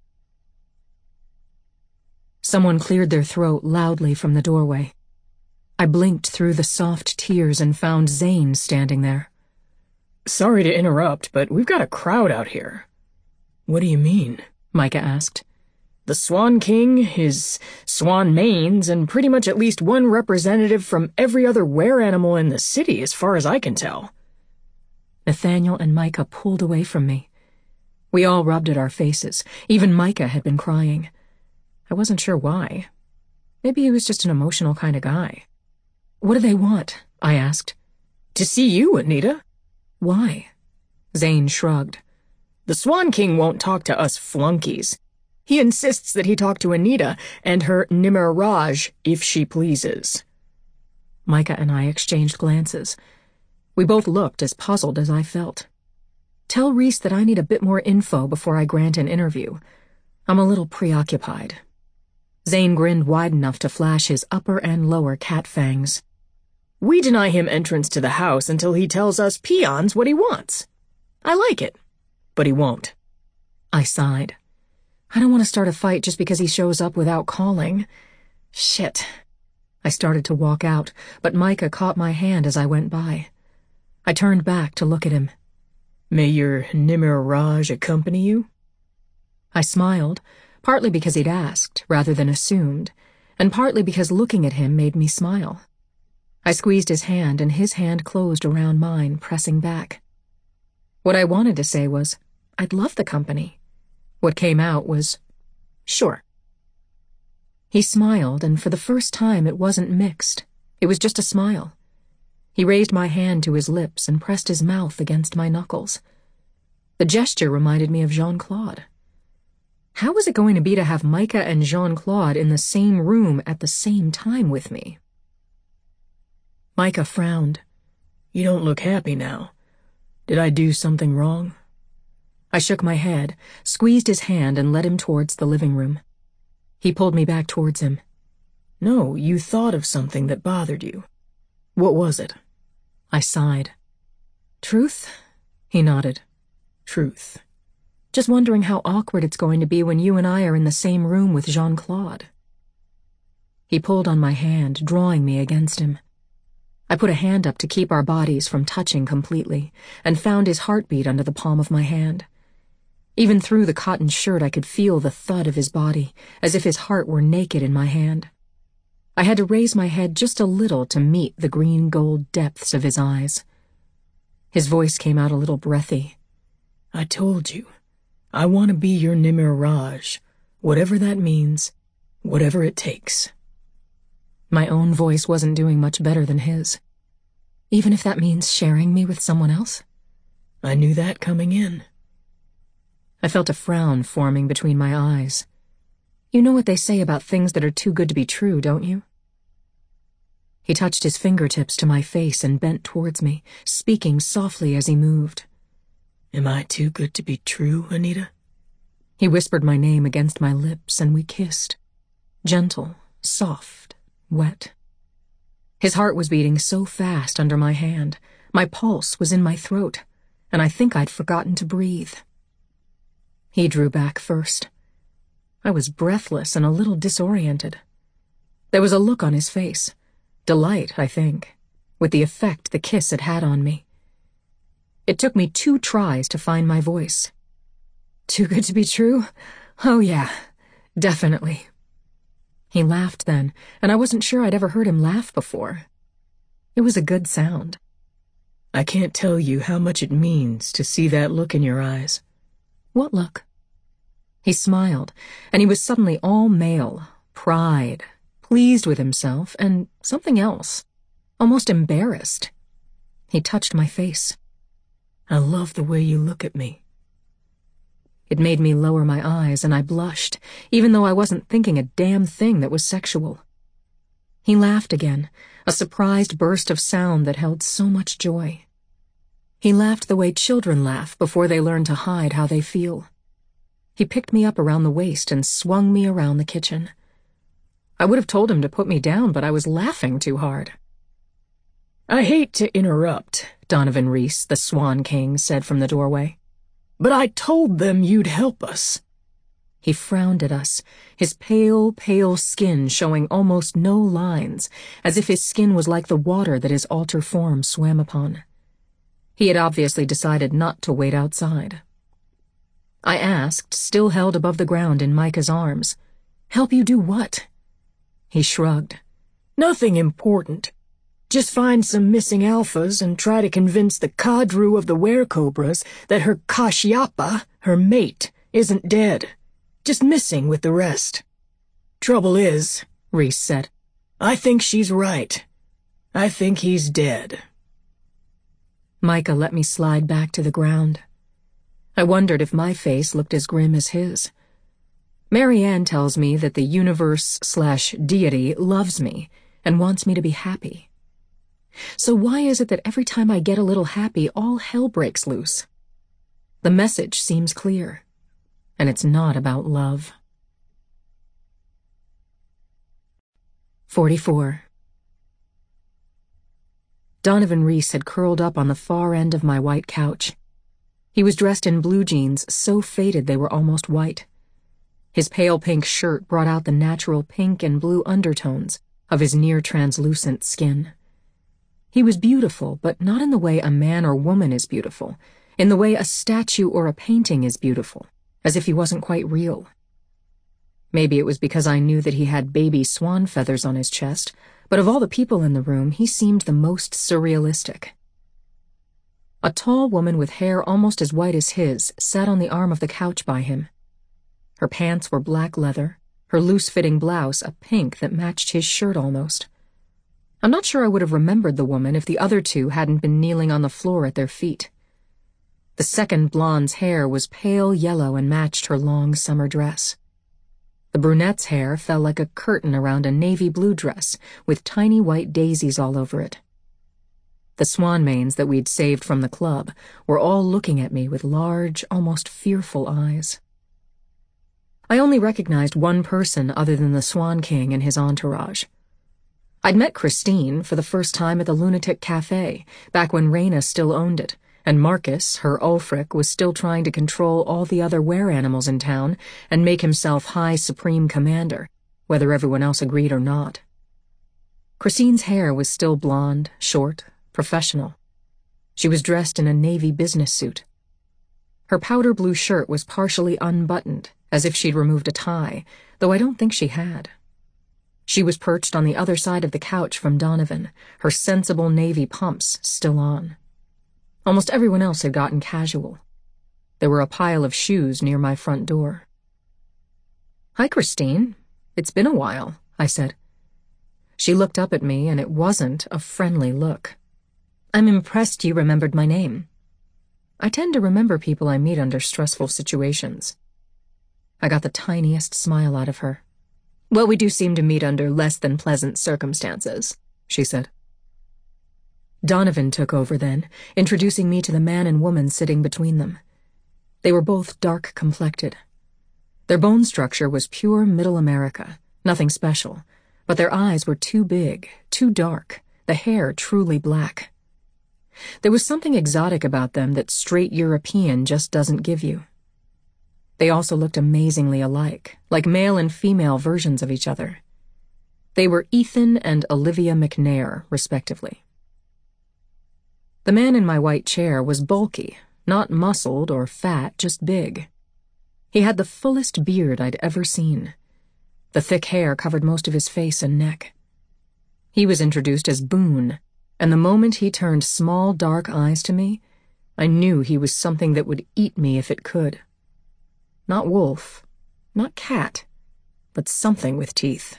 Someone cleared their throat loudly from the doorway. I blinked through the soft tears and found Zane standing there. "Sorry to interrupt, but we've got a crowd out here." "What do you mean?" Micah asked. "The Swan King, his swan manes, and pretty much at least one representative from every other were-animal in the city, as far as I can tell." Nathaniel and Micah pulled away from me. We all rubbed at our faces. Even Micah had been crying. I wasn't sure why. Maybe he was just an emotional kind of guy. "What do they want?" I asked. "To see you, Anita." "Why?" Zane shrugged. "The Swan King won't talk to us flunkies. He insists that he talk to Anita and her Nimr Raj, if she pleases." Micah and I exchanged glances. We both looked as puzzled as I felt. "Tell Reese that I need a bit more info before I grant an interview. I'm a little preoccupied." Zane grinned wide enough to flash his upper and lower cat fangs. "We deny him entrance to the house until he tells us peons what he wants. I like it, but he won't." I sighed. I don't want to start a fight just because he shows up without calling. Shit. I started to walk out, but Micah caught my hand as I went by. I turned back to look at him. "May your Nimr Raj accompany you?" I smiled, partly because he'd asked, rather than assumed, and partly because looking at him made me smile. I squeezed his hand, and his hand closed around mine, pressing back. What I wanted to say was, I'd love the company. What came out was, sure. He smiled, and for the first time it wasn't mixed. It was just a smile. He raised my hand to his lips and pressed his mouth against my knuckles. The gesture reminded me of Jean-Claude. How was it going to be to have Micah and Jean-Claude in the same room at the same time with me? Micah frowned. "You don't look happy now. Did I do something wrong?" I shook my head, squeezed his hand, and led him towards the living room. He pulled me back towards him. "No, you thought of something that bothered you. What was it?" I sighed. "Truth?" He nodded. Truth. Just wondering how awkward it's going to be when you and I are in the same room with Jean-Claude. He pulled on my hand, drawing me against him. I put a hand up to keep our bodies from touching completely, and found his heartbeat under the palm of my hand. Even through the cotton shirt I could feel the thud of his body, as if his heart were naked in my hand. I had to raise my head just a little to meet the green-gold depths of his eyes. His voice came out a little breathy. I told you, I want to be your Nimir Raj, whatever that means, whatever it takes. My own voice wasn't doing much better than his. Even if that means sharing me with someone else? I knew that coming in. I felt a frown forming between my eyes. You know what they say about things that are too good to be true, don't you? He touched his fingertips to my face and bent towards me, speaking softly as he moved. Am I too good to be true, Anita? He whispered my name against my lips and we kissed. Gentle, soft, wet. His heart was beating so fast under my hand. My pulse was in my throat, and I think I'd forgotten to breathe. He drew back first. I was breathless and a little disoriented. There was a look on his face. Delight, I think, with the effect the kiss had had on me. It took me two tries to find my voice. Too good to be true? Oh yeah, definitely. He laughed then, and I wasn't sure I'd ever heard him laugh before. It was a good sound. I can't tell you how much it means to see that look in your eyes. What look? He smiled, and he was suddenly all male, pride, pleased with himself, and something else, almost embarrassed. He touched my face. I love the way you look at me. It made me lower my eyes, and I blushed, even though I wasn't thinking a damn thing that was sexual. He laughed again, a surprised burst of sound that held so much joy. He laughed the way children laugh before they learn to hide how they feel. He picked me up around the waist and swung me around the kitchen. I would have told him to put me down, but I was laughing too hard. I hate to interrupt, Donovan Reese, the Swan King, said from the doorway. But I told them you'd help us. He frowned at us, his pale, pale skin showing almost no lines, as if his skin was like the water that his altar form swam upon. He had obviously decided not to wait outside. I asked, still held above the ground in Micah's arms, "Help you do what?" He shrugged. Nothing important. Just find some missing alphas and try to convince the Kadru of the Werecobras that her Kashyapa, her mate, isn't dead, just missing with the rest. Trouble is, Reese said, I think she's right. I think he's dead. Micah let me slide back to the ground. I wondered if my face looked as grim as his. Marianne tells me that the universe slash deity loves me and wants me to be happy. So why is it that every time I get a little happy, all hell breaks loose? The message seems clear, and it's not about love. forty-four. Donovan Reese had curled up on the far end of my white couch. He was dressed in blue jeans so faded they were almost white. His pale pink shirt brought out the natural pink and blue undertones of his near-translucent skin. He was beautiful, but not in the way a man or woman is beautiful, in the way a statue or a painting is beautiful, as if he wasn't quite real. Maybe it was because I knew that he had baby swan feathers on his chest, but of all the people in the room, he seemed the most surrealistic. A tall woman with hair almost as white as his sat on the arm of the couch by him. Her pants were black leather, her loose-fitting blouse a pink that matched his shirt almost. I'm not sure I would have remembered the woman if the other two hadn't been kneeling on the floor at their feet. The second blonde's hair was pale yellow and matched her long summer dress. The brunette's hair fell like a curtain around a navy blue dress with tiny white daisies all over it. The swan manes that we'd saved from the club were all looking at me with large, almost fearful eyes. I only recognized one person other than the Swan King and his entourage. I'd met Christine for the first time at the Lunatic Cafe, back when Raina still owned it, and Marcus, her Ulfric, was still trying to control all the other were-animals in town and make himself High Supreme Commander, whether everyone else agreed or not. Christine's hair was still blonde, short, professional. She was dressed in a navy business suit. Her powder blue shirt was partially unbuttoned, as if she'd removed a tie, though I don't think she had. She was perched on the other side of the couch from Donovan, her sensible navy pumps still on. Almost everyone else had gotten casual. There were a pile of shoes near my front door. "Hi, Christine. It's been a while," I said. She looked up at me, and it wasn't a friendly look. "I'm impressed you remembered my name." I tend to remember people I meet under stressful situations. I got the tiniest smile out of her. "Well, we do seem to meet under less than pleasant circumstances," she said. Donovan took over then, introducing me to the man and woman sitting between them. They were both dark-complected. Their bone structure was pure Middle America, nothing special, but their eyes were too big, too dark, the hair truly black. There was something exotic about them that straight European just doesn't give you. They also looked amazingly alike, like male and female versions of each other. They were Ethan and Olivia McNair, respectively. The man in my white chair was bulky, not muscled or fat, just big. He had the fullest beard I'd ever seen. The thick hair covered most of his face and neck. He was introduced as Boone, and the moment he turned small, dark eyes to me, I knew he was something that would eat me if it could. Not wolf, not cat, but something with teeth.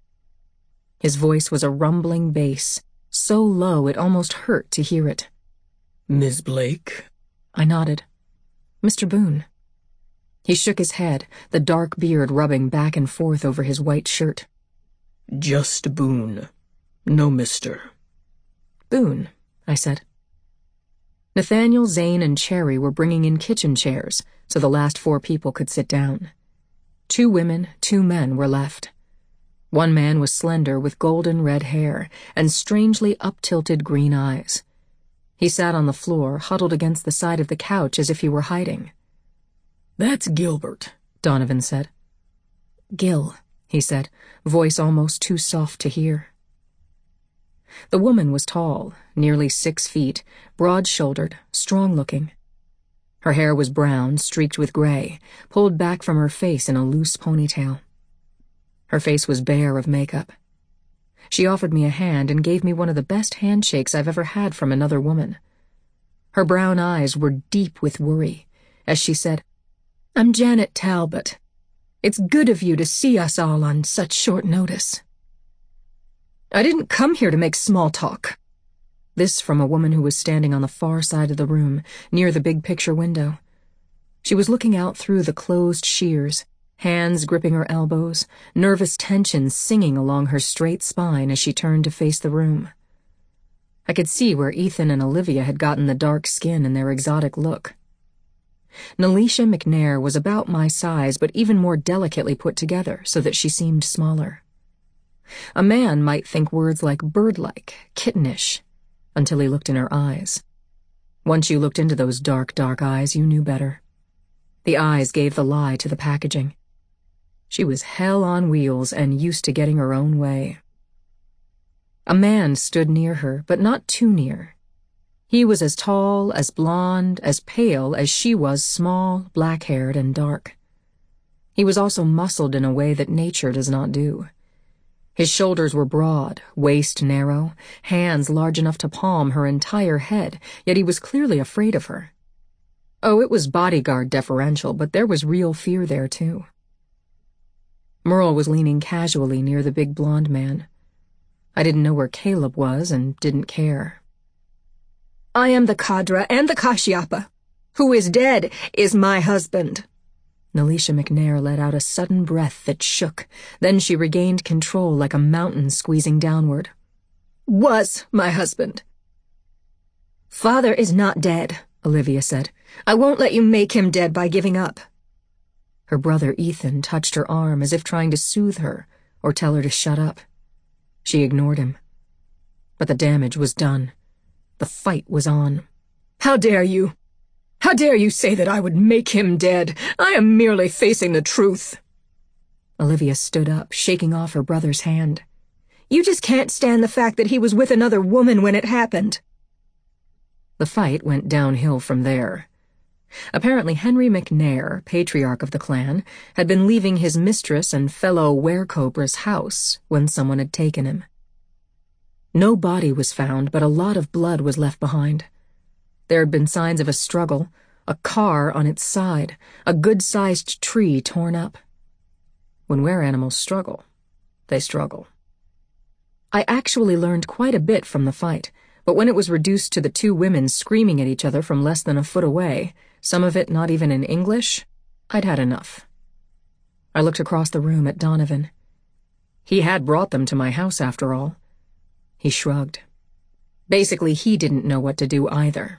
His voice was a rumbling bass, so low it almost hurt to hear it. "Miss Blake?" I nodded. "Mister Boone." He shook his head, the dark beard rubbing back and forth over his white shirt. "Just Boone. No mister." "Boone," I said. Nathaniel, Zane, and Cherry were bringing in kitchen chairs, so the last four people could sit down. Two women, two men were left. One man was slender with golden red hair and strangely up-tilted green eyes. He sat on the floor, huddled against the side of the couch as if he were hiding. "That's Gilbert," Donovan said. "Gil," he said, voice almost too soft to hear. The woman was tall, nearly six feet, broad-shouldered, strong-looking. Her hair was brown, streaked with gray, pulled back from her face in a loose ponytail. Her face was bare of makeup. She offered me a hand and gave me one of the best handshakes I've ever had from another woman. Her brown eyes were deep with worry, as she said, "I'm Janet Talbot. It's good of you to see us all on such short notice." "I didn't come here to make small talk." This from a woman who was standing on the far side of the room, near the big picture window. She was looking out through the closed shears, hands gripping her elbows, nervous tension singing along her straight spine as she turned to face the room. I could see where Ethan and Olivia had gotten the dark skin and their exotic look. Nelisha McNair was about my size, but even more delicately put together so that she seemed smaller. A man might think words like bird-like, kittenish, until he looked in her eyes. Once you looked into those dark, dark eyes, you knew better. The eyes gave the lie to the packaging. She was hell on wheels and used to getting her own way. A man stood near her, but not too near. He was as tall, as blonde, as pale as she was small, black-haired, and dark. He was also muscled in a way that nature does not do. His shoulders were broad, waist narrow, hands large enough to palm her entire head, yet he was clearly afraid of her. Oh, it was bodyguard deferential, but there was real fear there, too. Merle was leaning casually near the big blonde man. I didn't know where Caleb was and didn't care. "I am the Kadra and the Kashyapa. Who is dead is my husband." Nelisha McNair let out a sudden breath that shook, then she regained control like a mountain squeezing downward. "Was my husband." "Father is not dead," Olivia said. "I won't let you make him dead by giving up." Her brother Ethan touched her arm as if trying to soothe her or tell her to shut up. She ignored him. But the damage was done. The fight was on. How dare you? How dare you say that I would make him dead? I am merely facing the truth. Olivia stood up, shaking off her brother's hand. You just can't stand the fact that he was with another woman when it happened. The fight went downhill from there. Apparently Henry McNair, patriarch of the clan, had been leaving his mistress and fellow werecobra's house when someone had taken him. No body was found, but a lot of blood was left behind. There had been signs of a struggle, a car on its side, a good-sized tree torn up. When were-animals struggle, they struggle. I actually learned quite a bit from the fight, but when it was reduced to the two women screaming at each other from less than a foot away, some of it not even in English, I'd had enough. I looked across the room at Donovan. He had brought them to my house, after all. He shrugged. Basically, he didn't know what to do either.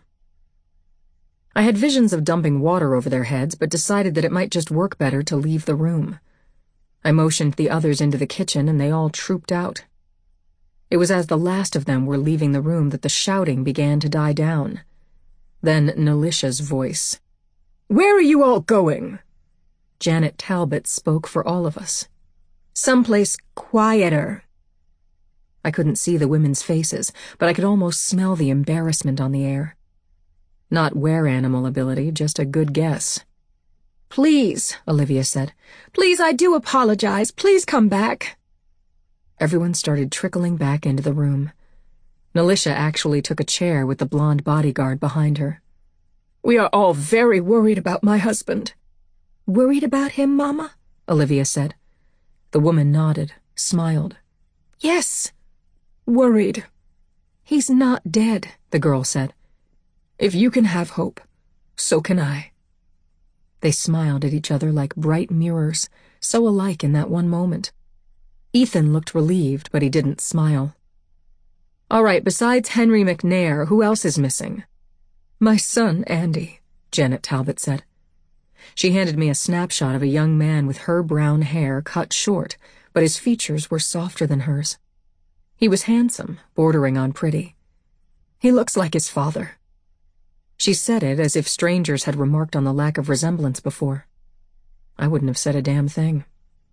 I had visions of dumping water over their heads, but decided that it might just work better to leave the room. I motioned the others into the kitchen, and they all trooped out. It was as the last of them were leaving the room that the shouting began to die down. Then Nalisha's voice. Where are you all going? Janet Talbot spoke for all of us. Someplace quieter. I couldn't see the women's faces, but I could almost smell the embarrassment on the air. Not were-animal ability, just a good guess. Please, Olivia said. Please, I do apologize. Please come back. Everyone started trickling back into the room. Nalisha actually took a chair with the blonde bodyguard behind her. We are all very worried about my husband. Worried about him, Mama? Olivia said. The woman nodded, smiled. Yes, worried. He's not dead, the girl said. If you can have hope, so can I. They smiled at each other like bright mirrors, so alike in that one moment. Ethan looked relieved, but he didn't smile. All right, besides Henry McNair, who else is missing? My son, Andy, Janet Talbot said. She handed me a snapshot of a young man with her brown hair cut short, but his features were softer than hers. He was handsome, bordering on pretty. He looks like his father. She said it as if strangers had remarked on the lack of resemblance before. I wouldn't have said a damn thing.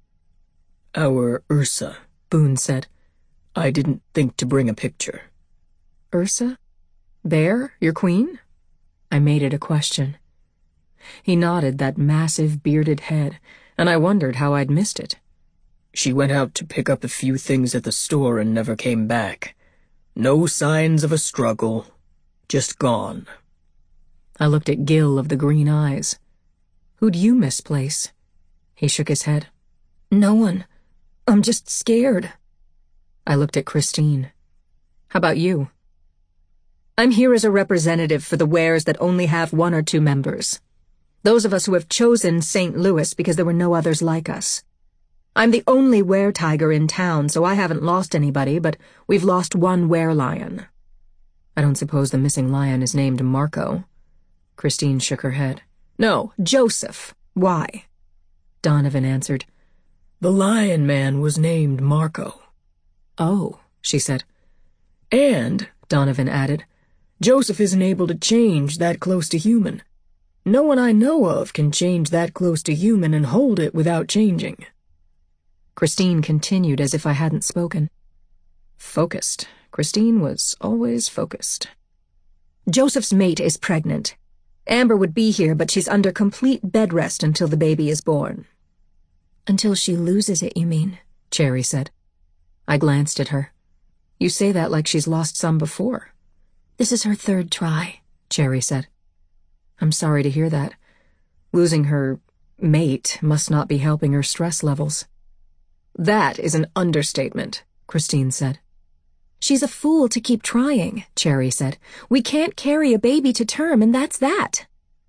Our Ursa, Boone said. I didn't think to bring a picture. Ursa? Bear, your queen? I made it a question. He nodded that massive bearded head, and I wondered how I'd missed it. She went out to pick up a few things at the store and never came back. No signs of a struggle. Just gone. I looked at Gil of the green eyes. Who'd you misplace? He shook his head. No one. I'm just scared. I looked at Christine. How about you? I'm here as a representative for the wares that only have one or two members. Those of us who have chosen Saint Louis because there were no others like us. I'm the only were-tiger in town, so I haven't lost anybody, but we've lost one were-lion. I don't suppose the missing lion is named Marco. Christine shook her head. No, Joseph. Why? Donovan answered. The lion man was named Marco. Oh, she said. And, Donovan added, Joseph isn't able to change that close to human. No one I know of can change that close to human and hold it without changing. Christine continued as if I hadn't spoken. Focused. Christine was always focused. Joseph's mate is pregnant. Amber would be here, but she's under complete bed rest until the baby is born. Until she loses it, you mean? Cherry said. I glanced at her. You say that like she's lost some before. This is her third try, Cherry said. I'm sorry to hear that. Losing her mate must not be helping her stress levels. That is an understatement, Christine said. She's a fool to keep trying, Cherry said. We can't carry a baby to term, and that's that.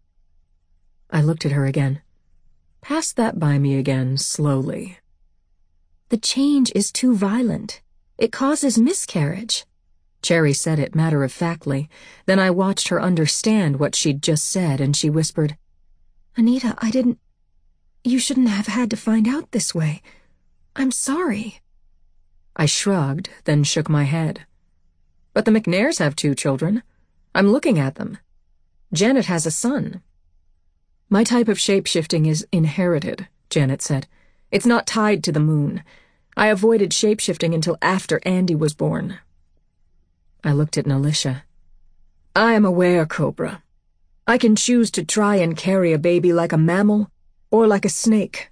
I looked at her again. Passed that by me again, slowly. The change is too violent. It causes miscarriage. Cherry said it matter-of-factly. Then I watched her understand what she'd just said, and she whispered, Anita, I didn't... You shouldn't have had to find out this way. I'm sorry. I shrugged, then shook my head. But the McNairs have two children. I'm looking at them. Janet has a son. My type of shapeshifting is inherited, Janet said. It's not tied to the moon. I avoided shapeshifting until after Andy was born. I looked at Nalisha. I am a were-cobra. I can choose to try and carry a baby like a mammal or like a snake.